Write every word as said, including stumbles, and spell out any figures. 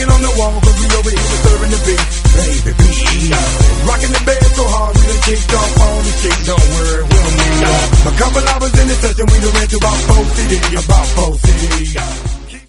hanging on the wall, cause we over here disturbing the beat. Baby, be rocking the bed so hard, we done kicked off on the street. Don't worry, we don't need no. A couple hours in the session, we done ran to about four C Ds, about four C Ds.